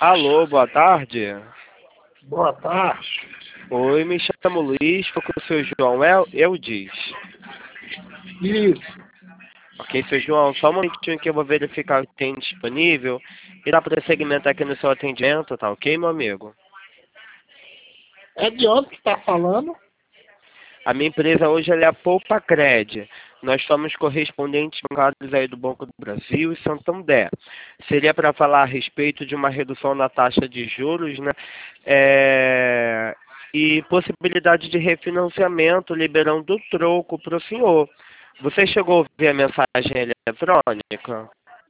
Alô, boa tarde. Boa tarde. Oi, me chamo Luiz, estou com o seu João Eudes. Isso. Ok, seu João, só um momentinho que eu vou verificar o que tem disponível e dar prosseguimento aqui no seu atendimento, tá ok, meu amigo? É de onde que está falando? A minha empresa hoje ela é a Poupa-Cred. Nós somos correspondentes bancários aí do Banco do Brasil e Santander. Seria para falar a respeito de uma redução na taxa de juros, né? E possibilidade de refinanciamento, liberando o troco para o senhor. Você chegou a ouvir a mensagem eletrônica?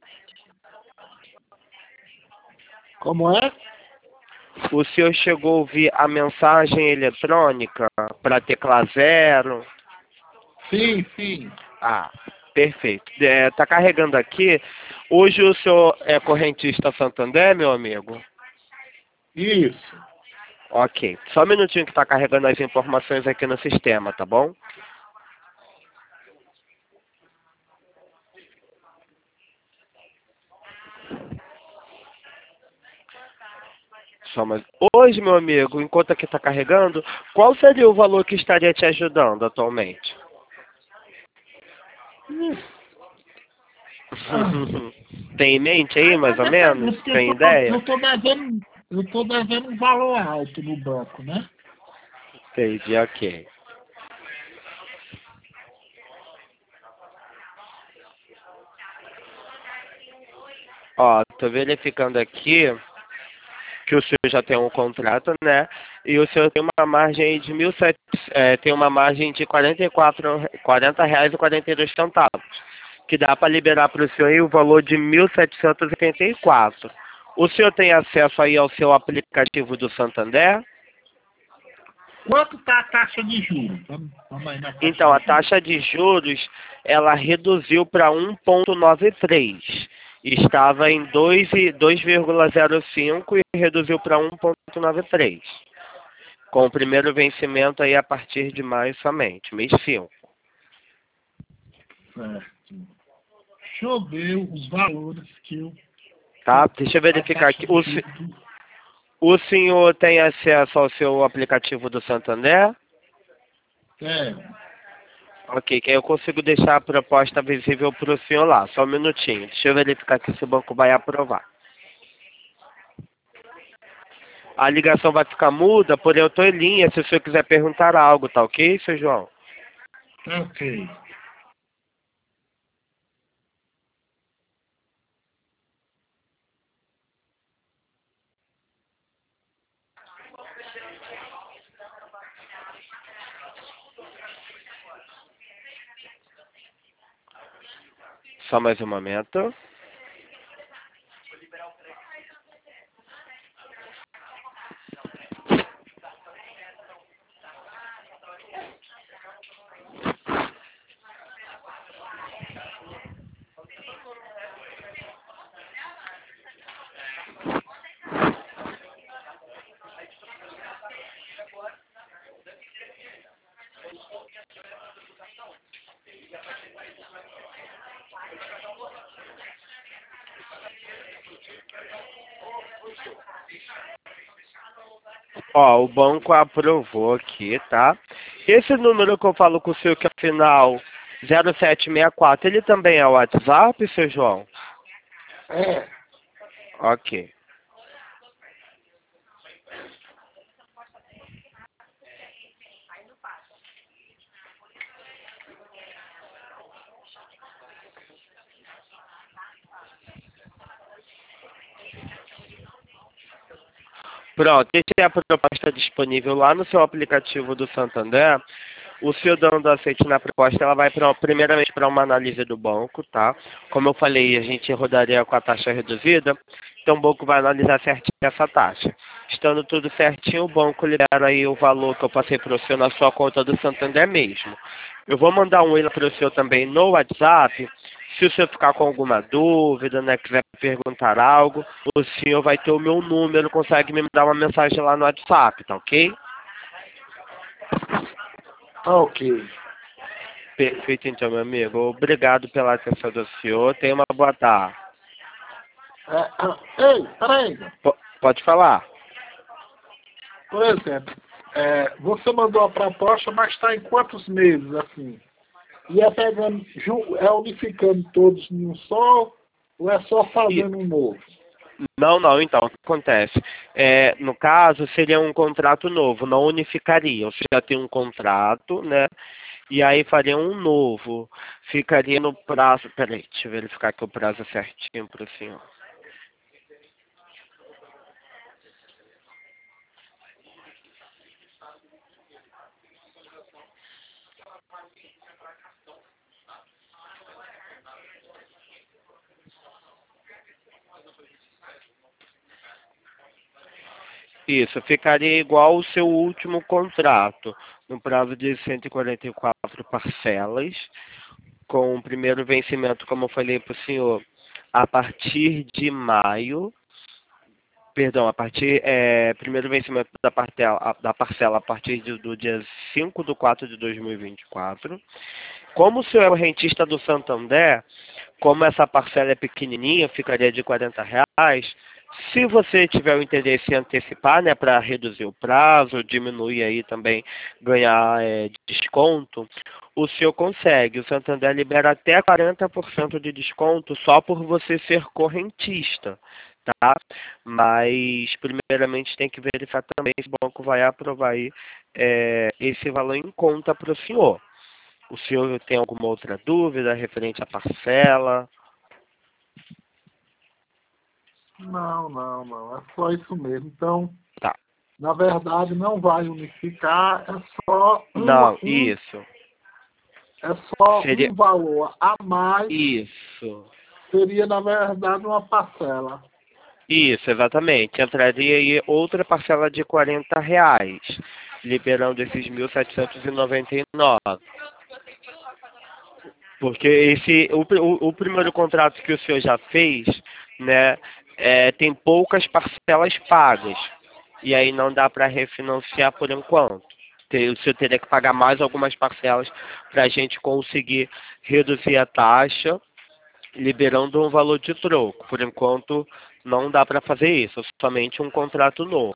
Como é? O senhor chegou a ouvir a mensagem eletrônica para tecla zero? Sim, sim. Ah, perfeito. Tá carregando aqui. Hoje o senhor é correntista Santander, meu amigo? Isso. Ok. Só um minutinho que está carregando as informações aqui no sistema, tá bom? Hoje, meu amigo, enquanto aqui está carregando, qual seria o valor que estaria te ajudando atualmente? Tem em mente aí, mais ou menos? Porque Tem ideia? eu tô devendo um valor alto no banco, né? Entendi, ok. Ó, tô verificando aqui que o senhor já tem um contrato, né? E o senhor tem uma margem aí de tem uma margem de R$ 40,42, que dá para liberar para o senhor aí o valor de 1.784. O senhor tem acesso aí ao seu aplicativo do Santander? Quanto está a taxa de juros? Vamos aí na taxa Então, a de juros. taxa de juros, ela reduziu para 1,93. Estava em 2,05 e reduziu para 1,93. Com o primeiro vencimento aí a partir de maio somente, mês 5. Certo. Deixa eu ver os valores que eu... Tá? Deixa eu verificar aqui. O senhor tem acesso ao seu aplicativo do Santander? É. Ok, que aí eu consigo deixar a proposta visível para o senhor lá. Só um minutinho. Deixa eu verificar aqui se o banco vai aprovar. A ligação vai ficar muda, porém eu estou em linha se o senhor quiser perguntar algo, tá ok, seu João? Ok. Só mais um momento. Ó, o banco aprovou aqui, tá? Esse número que eu falo com o senhor, que é o final 0764, ele também é o WhatsApp, seu João? É. Ok. Pronto, essa é a proposta disponível lá no seu aplicativo do Santander. O senhor dando aceite na proposta, ela vai primeiramente para uma análise do banco, tá? Como eu falei, a gente rodaria com a taxa reduzida, então o banco vai analisar certinho essa taxa. Estando tudo certinho, o banco libera aí o valor que eu passei para o senhor na sua conta do Santander mesmo. Eu vou mandar um e-mail para o senhor também no WhatsApp. Se o senhor ficar com alguma dúvida, né, quiser perguntar algo, o senhor vai ter o meu número, consegue me dar uma mensagem lá no WhatsApp, tá ok? Ok. Perfeito, então, meu amigo. Obrigado pela atenção do senhor. Tenha uma boa tarde. Ei, peraí. Pode falar. Por exemplo, você mandou a proposta, mas está em quantos meses, assim? E é pegando, unificando todos em um só, ou é só fazendo um novo? Não, então, o que acontece? No caso, seria um contrato novo, não unificaria. Você já tem um contrato, né? E aí faria um novo. Ficaria no prazo. Peraí, deixa eu verificar aqui o prazo certinho para o senhor. Isso, ficaria igual o seu último contrato, no prazo de 144 parcelas, com o primeiro vencimento, como eu falei para o senhor, a partir de maio, perdão, primeiro vencimento da parcela a partir do dia 5/4/2024. Como o senhor é o rentista do Santander, como essa parcela é pequenininha, ficaria de R$ 40. Se você tiver o interesse em antecipar, né, para reduzir o prazo, diminuir aí também, ganhar desconto, o senhor consegue. O Santander libera até 40% de desconto só por você ser correntista, tá? Mas, primeiramente, tem que verificar também se o banco vai aprovar aí, esse valor em conta para o senhor. O senhor tem alguma outra dúvida referente à parcela? Não. É só isso mesmo. Então, Tá. na verdade, não vai unificar, é só Não, isso. Seria um valor a mais. isso. Seria, na verdade, uma parcela. Isso, exatamente. Entraria aí outra parcela de R$ 40, liberando esses 1.799. Porque o primeiro contrato que o senhor já fez, né, tem poucas parcelas pagas. E aí não dá para refinanciar por enquanto. O senhor teria que pagar mais algumas parcelas para a gente conseguir reduzir a taxa, liberando um valor de troco. Por enquanto, não dá para fazer isso, somente um contrato novo.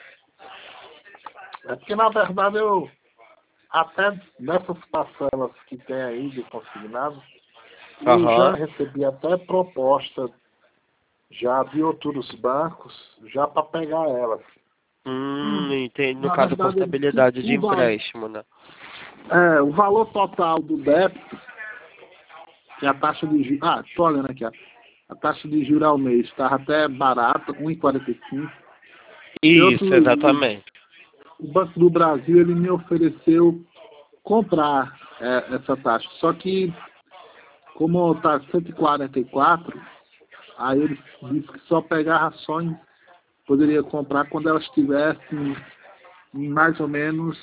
É porque, na verdade, eu até nessas parcelas que tem aí de consignado, eu já Aham. recebi até proposta já de outros bancos, já para pegar elas. Entendi. No Na caso, verdade, portabilidade de empréstimo, né? o valor total do débito, que é a taxa de juros. Ah, tô olhando aqui, ó. A taxa de juros ao mês estava até barata, 1,45. E outro, Isso, exatamente. o Banco do Brasil, ele me ofereceu comprar essa taxa. Só que, como está 144, aí ele disse que só pegava poderia comprar quando elas estivessem em mais ou menos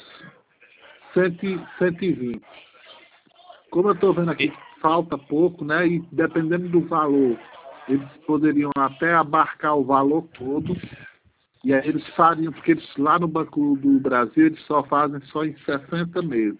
120. Como eu estou vendo aqui E- que falta pouco, né? E dependendo do valor, eles poderiam até abarcar o valor todo. E aí eles fariam, porque eles lá no Banco do Brasil, eles só fazem só em 60 meses.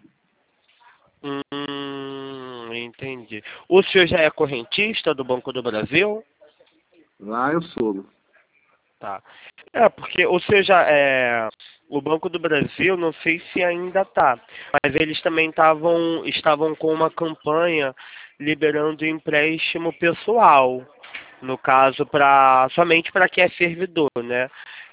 Entendi. O senhor já é correntista do Banco do Brasil? Lá eu sou. Tá. Porque ou seja, o Banco do Brasil, não sei se ainda tá, mas eles também estavam com uma campanha liberando empréstimo pessoal, no caso somente para quem é servidor, né?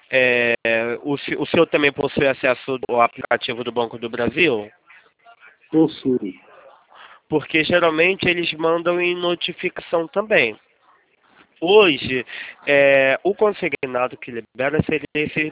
O senhor também possui acesso ao aplicativo do Banco do Brasil? Possuo. Porque geralmente eles mandam em notificação também. Hoje, o consignado que libera seria esse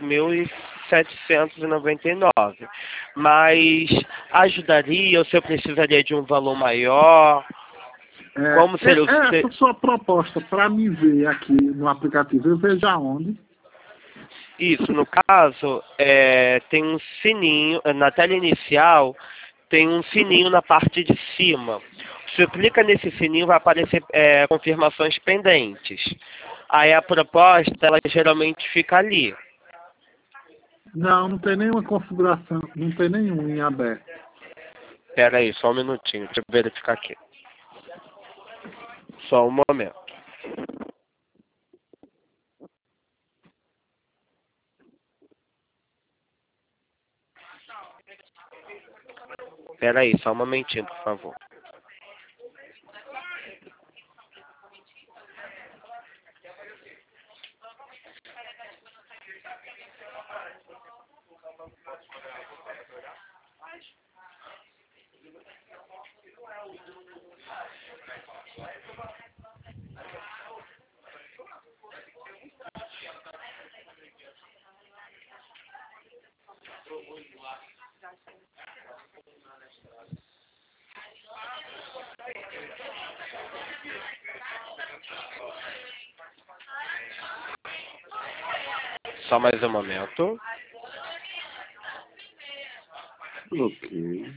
1.799. Mas ajudaria ou se eu precisaria de um valor maior? Como seria Essa sua proposta para me ver aqui no aplicativo, eu vejo aonde? Isso, no caso, tem um sininho, na tela inicial, tem um sininho na parte de cima. Se você clica nesse sininho, vai aparecer confirmações pendentes. Aí a proposta, ela geralmente fica ali. Não tem nenhuma configuração, não tem nenhum em aberto. Espera aí, só um minutinho, deixa eu verificar aqui. Só um momento. Espera aí, só um momentinho, por favor. Só mais um momento. Ok.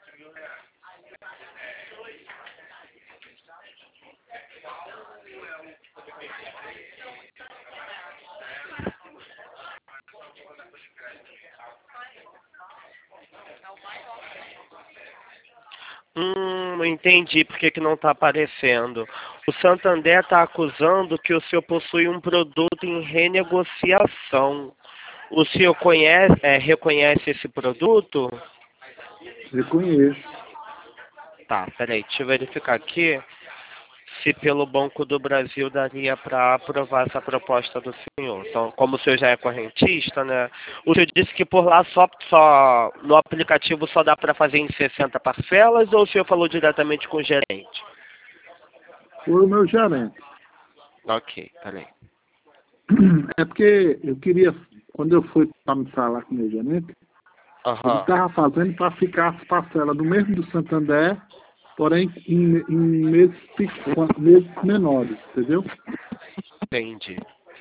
Entendi por que que não está aparecendo. O Santander está acusando que o senhor possui um produto em renegociação. O senhor reconhece esse produto? Reconheço. Tá, peraí, deixa eu verificar aqui se pelo Banco do Brasil daria para aprovar essa proposta do senhor. Então, como o senhor já é correntista, né? O senhor disse que por lá só no aplicativo só dá para fazer em 60 parcelas ou o senhor falou diretamente com o gerente? Foi o meu gerente. Ok, peraí. É porque eu queria, quando eu fui para me falar com o meu gerente, ele Aham, estava fazendo para ficar as parcelas do mesmo do Santander, porém em meses menores, entendeu? entendi.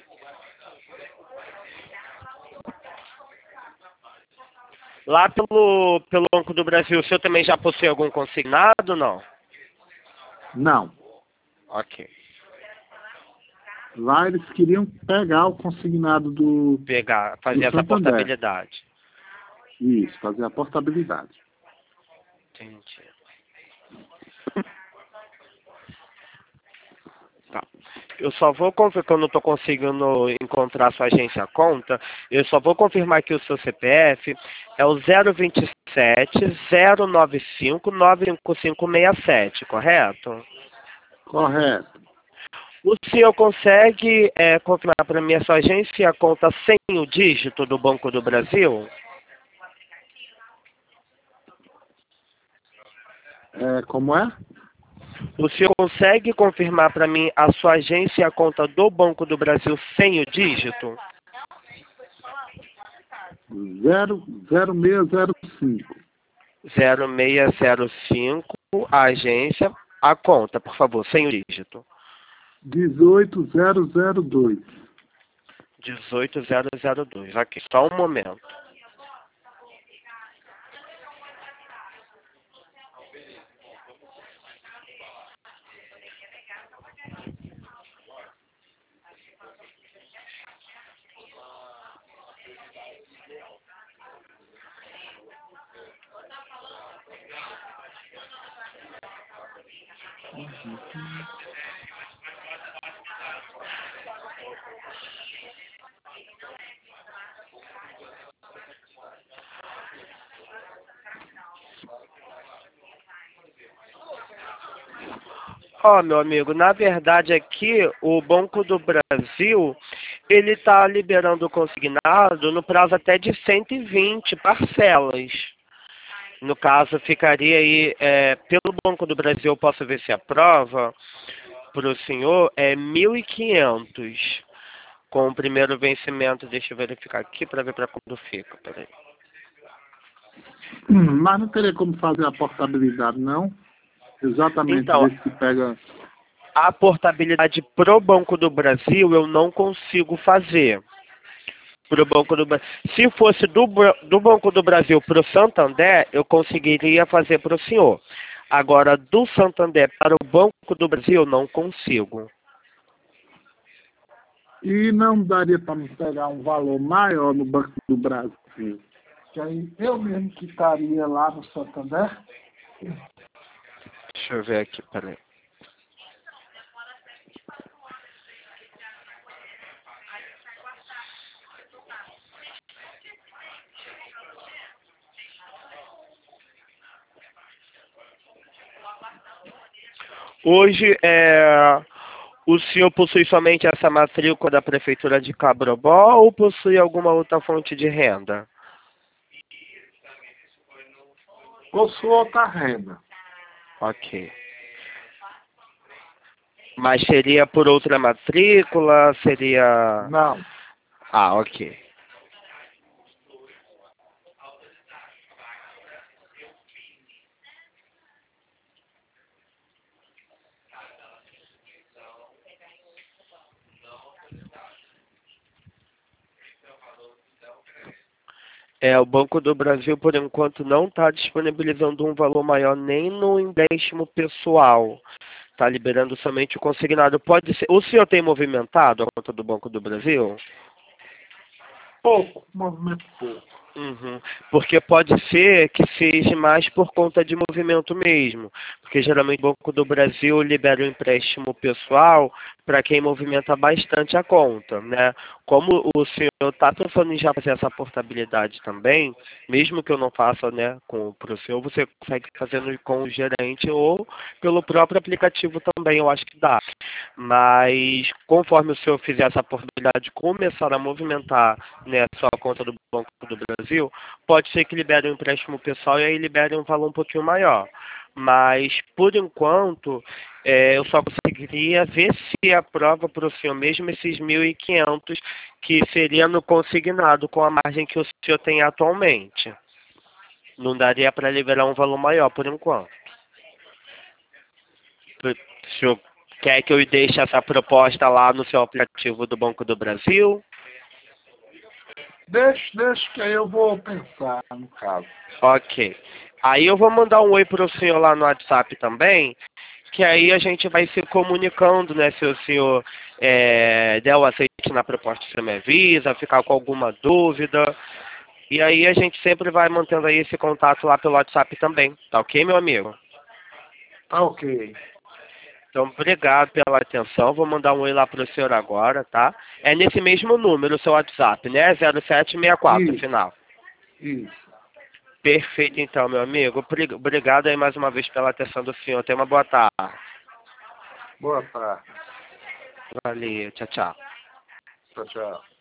Lá pelo Banco do Brasil, o senhor também já possui algum consignado, não? Não. Ok. Lá eles queriam pegar o consignado do Fazer essa Santander. portabilidade. Isso, fazer a portabilidade. Entendi. Tá. Eu só vou confirmar, que eu não estou conseguindo encontrar a sua agência conta, eu só vou confirmar que o seu CPF é o 027 095 95567, correto? Correto. O senhor consegue confirmar para mim a sua agência a conta sem o dígito do Banco do Brasil? Como é? O senhor consegue confirmar para mim a sua agência e a conta do Banco do Brasil sem o dígito? 0605. 0605, a agência, a conta, por favor, sem o dígito. 18002. 18002, aqui, só um momento. Ó, meu amigo, na verdade aqui, o Banco do Brasil, ele está liberando o consignado no prazo até de 120 parcelas. No caso, ficaria aí, pelo Banco do Brasil, eu posso ver se aprova, para o senhor, 1.500 com o primeiro vencimento. Deixa eu verificar aqui para ver para quando fica, peraí. Mas não teria como fazer a portabilidade, não? Exatamente, Então, ver se pega. a portabilidade pro Banco do Brasil eu não consigo fazer. Pro Banco do Brasil. Se fosse do Banco do Brasil para o Santander, eu conseguiria fazer para o senhor. Agora, do Santander para o Banco do Brasil, eu não consigo. E não daria para me pegar um valor maior no Banco do Brasil. Que aí eu mesmo que estaria lá no Santander. Deixa eu ver aqui, peraí. Hoje, o senhor possui somente essa matrícula da Prefeitura de Cabrobó ou possui alguma outra fonte de renda? Possuo outra renda. Ok. Mas seria por outra matrícula? Seria... Não. Ah, ok. O Banco do Brasil, por enquanto, não está disponibilizando um valor maior nem no empréstimo pessoal. Está liberando somente o consignado. Pode ser. O senhor tem movimentado a conta do Banco do Brasil? Pouco, movimento pouco. Uhum. Porque pode ser que seja mais por conta de movimento mesmo. Porque geralmente o Banco do Brasil libera o empréstimo pessoal para quem movimenta bastante a conta, né? Como o senhor está pensando em já fazer essa portabilidade também, mesmo que eu não faça, né, para o senhor, você consegue fazer com o gerente ou pelo próprio aplicativo também, eu acho que dá. Mas conforme o senhor fizer essa portabilidade, começar a movimentar, né, a sua conta do Banco do Brasil, pode ser que libere um empréstimo pessoal e aí libere um valor um pouquinho maior. Mas, por enquanto, eu só conseguiria ver se aprova para o senhor mesmo esses 1.500, que seria no consignado, com a margem que o senhor tem atualmente. Não daria para liberar um valor maior, por enquanto. O senhor quer que eu deixe essa proposta lá no seu aplicativo do Banco do Brasil? Deixa que aí eu vou pensar no caso. Ok. Aí eu vou mandar um oi para o senhor lá no WhatsApp também, que aí a gente vai se comunicando, né? Se o senhor der o aceite na proposta, você me avisa, ficar com alguma dúvida. E aí a gente sempre vai mantendo aí esse contato lá pelo WhatsApp também, tá ok, meu amigo? Tá ok. Então, obrigado pela atenção. Vou mandar um oi lá para o senhor agora, tá? É nesse mesmo número o seu WhatsApp, né? 0764, Isso, final. isso. Perfeito, então, meu amigo. Obrigado aí mais uma vez pela atenção do senhor. Tenha uma boa tarde. Boa tarde. Valeu, tchau, tchau. Tchau, tchau.